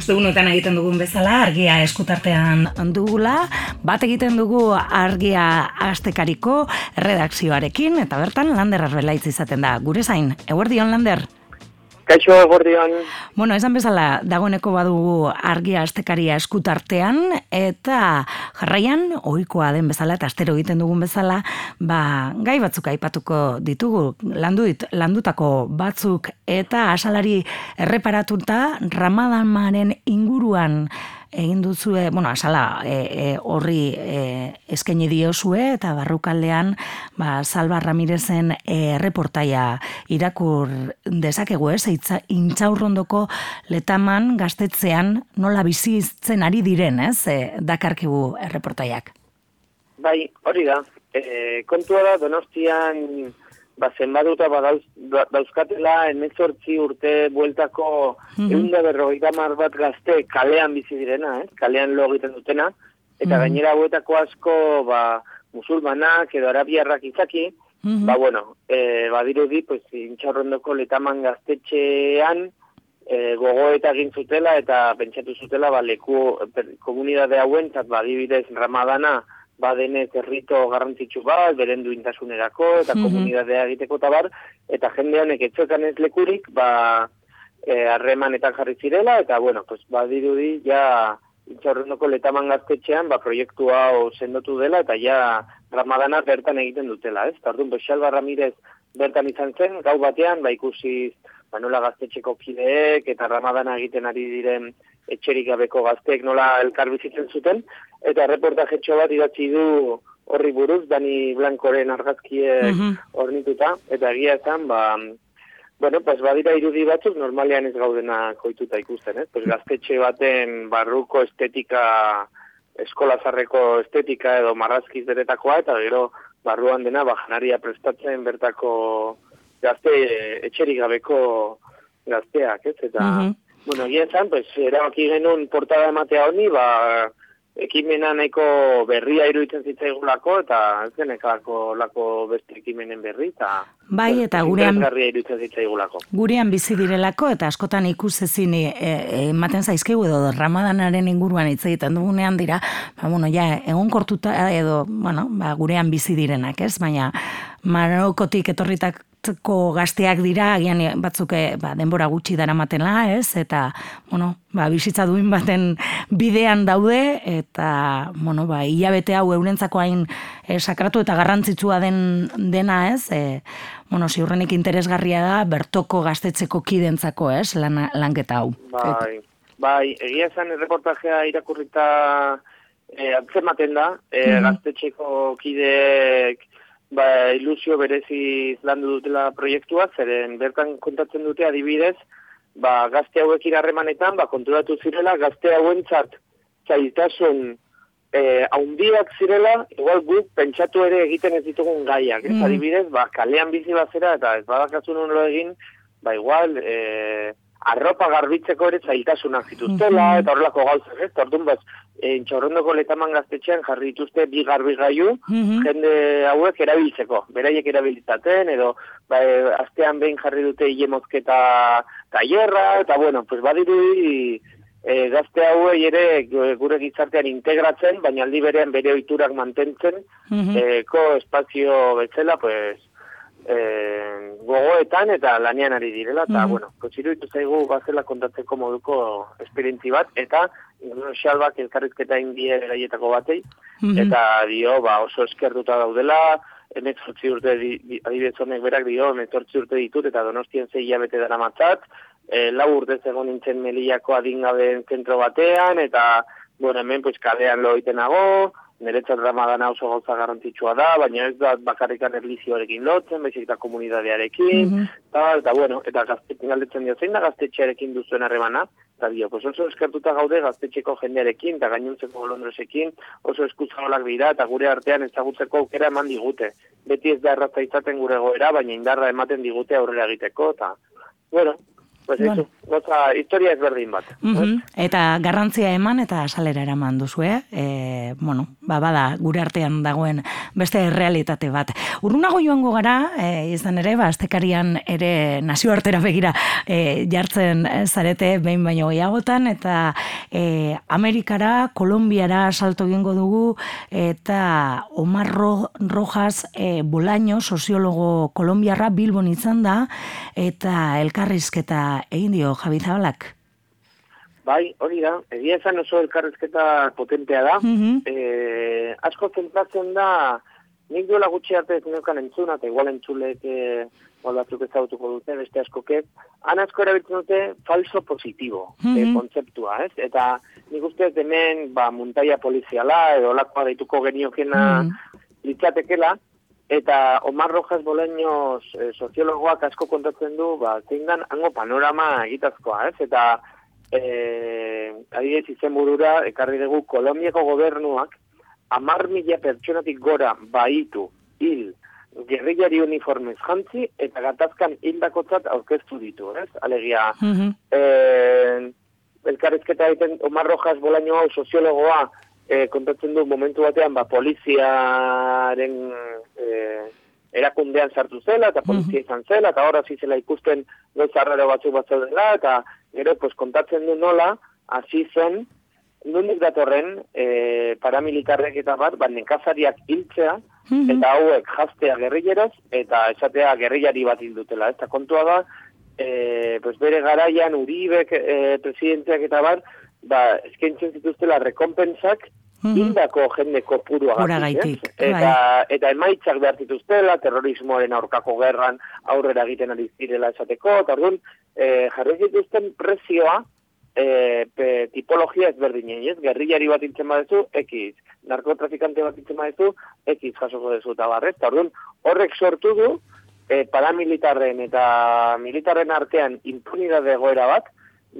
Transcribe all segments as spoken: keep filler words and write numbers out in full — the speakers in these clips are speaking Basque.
ostegunotan egiten dugun bezala, argia eskutartean dugula, bat egiten dugu argia astekariko redakzioarekin, eta bertan Lander Arbelaitz izaten da. Gure zain, eguerdion Lander? Kaixo, eguerdion. Bueno, esan bezala, dagoeneko badugu argia astekaria eskutartean, eta jarraian, ohikoa den bezala, eta astero egiten dugun bezala, ba, gai batzuk aipatuko ditugu, landuit, landutako batzuk, eta asalari erreparatuta Ramadanaren inguruan egin duzue, bueno, asala e, e, horri e, eskaini diozue, eta barrukaldean ba, Salva Ramirezen e, erreportaia irakur dezakegu, ez? Intxaurrondoko Letaman gaztetzean nola bizitzen ari diren, ez? E, dakarkigu erreportaiak. Bai, hori da. E, kontua da, Donostian ba, zenbaduta badauz, dauzkatela hemezortzi urte bueltako mm-hmm. ehun eta berrogeita hamar bat gazte kalean bizi direna, eh? Kalean lo egiten dutena, eta mm-hmm. gainera hauetako asko ba, musulmanak edo arabiarrak izaki, mm-hmm. ba, bueno, e, badirudi, pues, Intxaurrondoko Letaman gaztetxean e, gogoeta egin zutela eta pentsatu zutela ba, leku komunidade hauen, zat, ba, adibidez Ramadana, badenez errito garrantzitsu bat, beren duintasunerako, eta mm-hmm. komunidadea egiteko tabar, eta jende honek etxotan ez lekurik, ba, harremanetan e, jarri zirela, eta, bueno, pues, badirudi, ja, Intxaurrondoko Letaman gaztetxean, ba, proiektu hau sendotu dela, eta ja, Ramadana bertan egiten dutela, ez? Tardun, Salva Ramirez bertan izan zen, gau batean, ba, ikusi, ba, nola gaztetxeko kideek, eta Ramadana egiten ari diren etxerik gabeko gazteek nola elkar bizitzen zuten, eta reportajetxo bat idatzi du horri buruz, Dani Blancoren argazkiek mm-hmm. ornituta, eta egia esan, ba, bueno, pues badira irudi batzuk normalean ez gaudena koituta ikusten, ez? Pues gaztetxe baten barruko estetika, eskolazarreko estetika edo marrazkiz beretakoa, eta gero barruan dena, ba, janaria prestatzen bertako gazte, etxerik gabeko gazteak, ez? Eta, mm-hmm. bueno, egia esan, pues, erabaki genuen portada ematea honi, ba, ekimena nahiko berria iruditzen zitzaigulako, eta ez genekalako lako beste ekimenen berri, eta bai, eta gurean iruditzen zitzaigulako. Gurean bizi direlako, eta askotan ikusezin ematen e, zaizkigu edo Ramadanaren inguruan hitz egiten dugunean dira, ba, bueno, ja, egonkortuta edo, bueno, ba, gurean bizi direnak, ez? Baina Marokotik etorritak ko gazteak dira, agian batzuk ba, denbora gutxi daramatela, ez? Eta, bueno, ba, bizitza duin baten bidean daude, eta, bueno, ba, hilabete hau eurentzako hain e, sakratu eta garrantzitsua den dena, ez? E, bueno, ziurrenik interesgarria da, bertoko gaztetzeko kidentzako, ez? Lan, lanketa hau. Bai, bai, egia esan erreportajea irakurrita e, atzematen da, e, mm-hmm. gaztetxeko kideek ba, ilusio bereziz landu dutela proiektua, zeren bertan kontatzen dute adibidez, ba, gazte hauek irarremanetan, ba, konturatu zirela, gazte hauentzat zailtasun e, haundiak zirela, igual guk pentsatu ere egiten ez ditugun gaiak, ez? Mm. Adibidez, ba, kalean bizi bazera, eta ez badakazun honlo egin, ba, igual, e, arropa garbitzeko ere zailtasunak zituztela, mm-hmm. eta horrelako gauzak, ez? Orduan, baz, Intxaurrondoko Letaman gaztetxean jarri dituzte bi garbigailu, mm-hmm. jende hauek erabiltzeko, beraiek erabilitaten, edo ba, e, astean behin jarri dute hilemozketa tailerra, eta bueno, pues badirudi e, gazte hauei ere gure gizartean integratzen, baina aldi berean bere ohiturak mantentzen, mm-hmm. e, ko espazio betzela, pues, E, gogoetan eta lanean ari direla, eta, mm-hmm. bueno, iruditu zaigu bazela kontatzeko moduko esperientzi bat, eta Salvak elkarrizketa indie eraietako batei, mm-hmm. eta dio, ba, oso eskertuta daudela, hemezortzi urte, adibidez honek berak dio, hemezortzi urte ditut, eta Donostien zei hilabete dara matzat, e, lau urte zegoen nintzen Melillako adingabeen zentro batean, eta, bueno, hemen, pues, kalean lo itenago, niretzat Ramadana oso gauza garrantzitsua da, baina ez da bakarrikan erlizioarekin lotzen, baizik eta komunidadearekin, mm-hmm. eta, eta, bueno, eta gaztetzen galdetzen dio, zein da gaztetxearekin duzuen harremana? Eta dio, pues oso eskertuta gaude gaztetxeko jendearekin, eta gainuntzeko Londresekin, oso eskuzagolak dira, eta gure artean ezagutzeko aukera eman digute. Beti ez da erratza izaten gure goera, baina indarra ematen digute aurrera egiteko, eta, bueno, pues bueno. Goza, historia ezberdin bat. Uh-huh. Eta garrantzia eman eta salera eraman duzu, eh? E, bueno, ba, bada, gure artean dagoen beste realitate bat. Urrunago joango gara, e, izan ere, ba, astekarian ere nazioartera begira e, jartzen zarete behin baino gehiagotan, eta e, Amerikara, Kolombiara salto egingo dugu, eta Omar Rojas e, Bolaño, soziologo kolombiarra, Bilbon izan da, eta elkarrizketa egin dio Javi Zabalak. Bai, hori da, egia esan oso elkarrizketa potentea da. Uh-huh. e, asko zentratzen da, nik duela gutxi arte ez neukan entzuna, eta igual entzulek e, batzuk ezagutuko dute, beste askokez, han asko erabiltzen dute falso positibo, uh-huh. e, kontzeptua, ez? Eta nik uste hemen, ba, muntaia poliziala, edo lakoa deituko geniokena uh-huh. litzatekela, eta Omar Rojas Bolaños e, soziologoak asko kontatzen du, ba, zein dan hango panorama egitazkoa, ez? Eta, e, adibidez izen burura, ekarri dugu Kolombiako gobernuak, amar mila pertsonatik gora baitu hil gerrillari uniformez jantzi, eta gatazkan hildakotzat aurkeztu ditu, ez? Alegia, uh-huh. e, elkarrizketa egiten Omar Rojas Bolaño soziologoa, E, kontatzen du momentu batean ba, poliziaren e, erakundean sartu zela, eta polizia izan zela, eta horra zizela ikusten gozarraro batzuk batzuk dela, eta gero pues, kontatzen du nola, hasi zen, nondik datorren e, paramilitarrek eta bat, ba, nekazariak hiltzea, mm-hmm. eta hauek jaztea gerrilleraz, eta esatea gerrillari bat hildutela. Eta kontua da, e, pues, bere garaian Uribek e, presidenteak eta bat, ba, eskaintzen zituztela rekompensak, hildako mm-hmm. jende kopurua gaitik. Eta, eta emaitzak behar zituztela, terrorismoaren aurkako gerran aurrera egiten ari zirela esateko, eta orduan, e, jarri zituzten presioa, e, pe, tipologia ezberdinen, ez? Gerrillari bat intzen badezu, ekiz. Narkotrafikante bat intzen badezu, ekiz jasoko dezu eta barrez. Eta orduan, horrek sortu du, e, paramilitarren eta militarren artean impunidade egoera bat,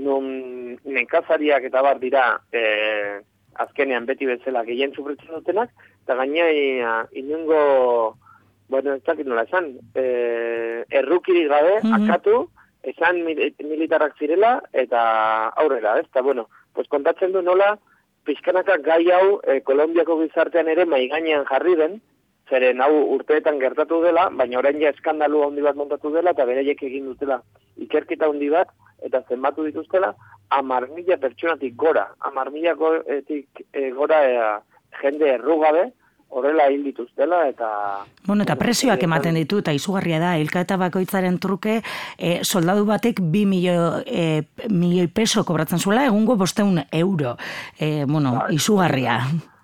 nun nekazariak eta bar dira e, azkenean beti bezala gehien sufritzen dutenak, eta gaina inungo, bueno, ez dakit nola esan, e, errukirik gabe, mm-hmm. akatu, esan militarrak zirela, eta aurrera, ez? Eta, bueno, pues kontatzen du nola, pixkanaka gai hau e, Kolombiako gizartean ere maigainean jarri den, zeren hau urteetan gertatu dela, baina orain ja eskandalu handi bat montatu dela, eta beraiek egin dutela ikerketa handi bat, eta zenbatu dituztela, amar mila pertsonatik gora, amar mila goetik e, gora e, jende errugabe, horrela hil dituztela, eta... Bueno, eta presioak ematen ditu, eta izugarria da, hilketa bakoitzaren truke, e, soldadu batek bi milio, e, milioi peso kobratzen zuela, egungo bosteun euro. E, bueno, bai, izugarria.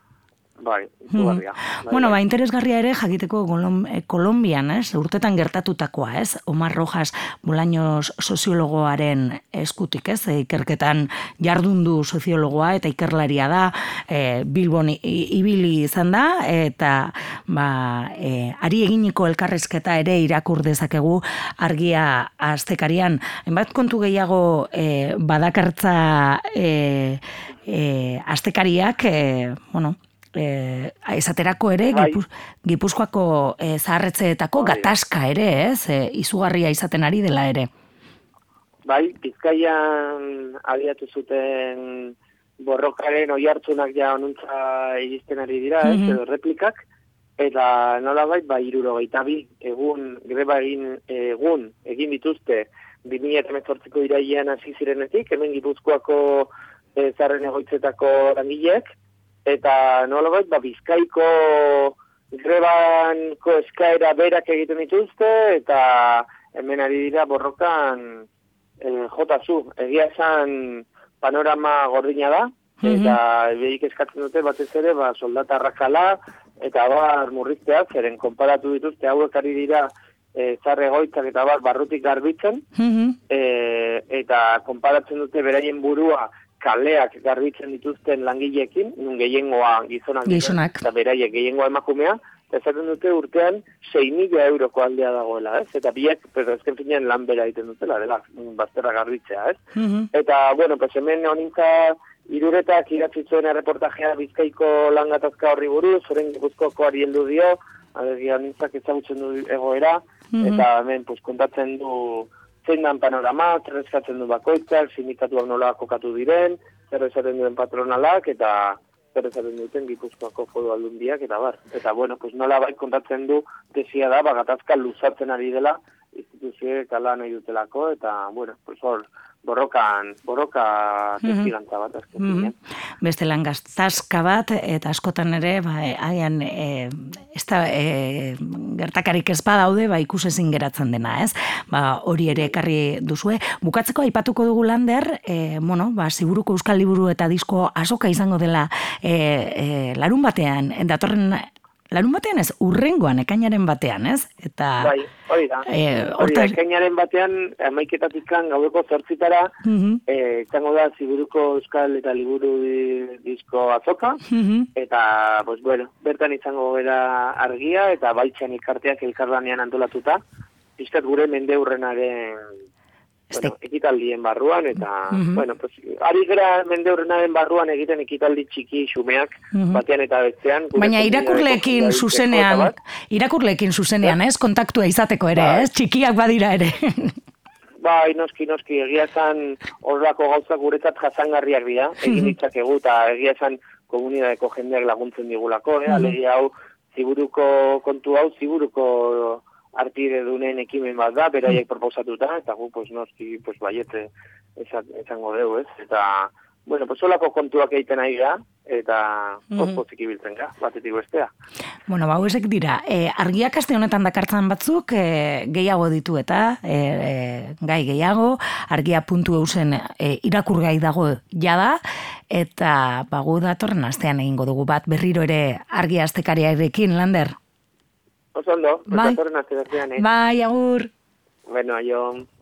Bai, izugarria. Hmm. Bueno, ba, interesgarria ere jakiteko Kolom, eh, Kolombian, ez? Urtetan gertatutakoa, ez? Omar Rojas Bolaños soziologoaren eskutik, ez? Ikerketan jardundu soziologoa eta ikerlaria da, e, Bilbon ibili izan da, eta ba, e, ari eginiko elkarrizketa ere irakur dezakegu argia astekarian. Hainbat kontu gehiago e, badakartza e, e, astekariak, e, bueno, Eh, esaterako ere, bai. Gipuz, Gipuzkoako eh, zaharretzeetako bai. Gatazka ere, ez? Eh, izugarria izaten ari dela ere. Bai, Bizkaian abiatu zuten borrokaren oihartzunak ja onuntza iristen ari dira, mm-hmm. ez, edo replikak, eta nolabait, ba, hirurogeita bi egun, greba egin, egun, egin dituzte, bi mila hemezortziko irailean hasi zirenetik, hemen Gipuzkoako eh, zaharren egoitzetako langileek, eta nolabait, ba, Bizkaiko grebanko eskaera berak egiten dituzte, eta hemen ari dira borrokan e, jotazu. Egia esan panorama gordina da, mm-hmm. eta behik eskatzen dute batez ere, ba, soldata arrakala, eta bar murrizteak, zeren konparatu dituzte hauek ari dira e, zarregoitzak eta bar barrutik garbitzen, mm-hmm. e, eta konparatzen dute beraien burua kaleak garbitzen dituzten langileekin, nun gehiengoa gizonak, gizonak. Eta beraiek gehiengoa emakumea, eta esaten dute urtean sei mila euroko aldea dagoela, ez? Eta biek, pero ezken finean lan bera egiten dutela, dela, bazterra garbitzea, ez? Mm-hmm. Eta, bueno, pues hemen honintza iruretak iratzitzuen reportajea Bizkaiko lan gatazka horri buruz, oren Gipuzkoakoari heldu dio, alegia honintzak ezagutzen du egoera, mm-hmm. eta hemen pues, kontatzen du zein dan panorama, zer eskatzen du bakoitzak, sindikatuak nola kokatu diren, zer esaten duen patronalak, eta zer esaten duten Gipuzkoako Foru Aldundiak, eta bar. Eta, bueno, pues nola bai kontatzen du, desia da, bagatazka luzatzen ari dela, instituzioek ala nahi dutelako, eta, bueno, pues hor, borrokan, borroka testigantza bat, azken mm -hmm. Beste lan gaztazka bat, eta askotan ere, ba, haian, e, ez da, e, gertakarik ez badaude, ba, ikusezin geratzen dena, ez? Ba, hori ere ekarri duzue. Bukatzeko aipatuko dugu Lander, e, bueno, ba, Ziburuko Euskal Liburu eta Disko azoka izango dela e, e, larun batean, datorren larun batean ez, urrengoan, ekainaren batean, ez? Eta, bai, hori da. E, hori da, ekainaren batean, amaiketatik gaudeko zortzitara, uh -huh. e, izango da Ziburuko Euskal eta Liburu Disko azoka, uh -huh. eta, pues, bueno, bertan izango gara argia, eta baitxan elkarteak elkarlanean antolatuta, pizkat gure mende hurrenaren bueno, ekitaldien barruan, eta, uh -huh. bueno, pues, ari gara mende hurrenaren barruan egiten ekitaldi txiki xumeak, uh -huh. batean eta bestean. Baina irakurleekin zuzenean, irakurleekin zuzenean, ez? Kontaktua izateko ere, ba, ez? Txikiak badira ere. Bai, noski, noski, egia esan horrelako gauzak guretzat jasangarriak dira, egin ditzakegu, eta egia esan komunidadeko jendeak laguntzen digulako, eh? Alegia hau, Ziburuko kontu hau, Ziburuko artide dunen ekimen bat da, beraiek proposatuta, eta gu, pues, noski, pues, baiete esango deu, ez? Eta, bueno, pues, solako kontuak egiten ari da, eta pozpozik ibiltzen ga, batetik bestea. Bueno, ba, hauesek dira, e, argiak aste honetan dakartzan batzuk, e, gehiago ditu eta, e, e, gai gehiago, argia puntu eusen e, irakurgai dago jada, eta, ba, gu datorren astean egingo dugu bat, berriro ere argia astekariarekin, Lander. Oso ondo, bai, datorren aste berrian, eh? Bai, agur. Bueno, aio.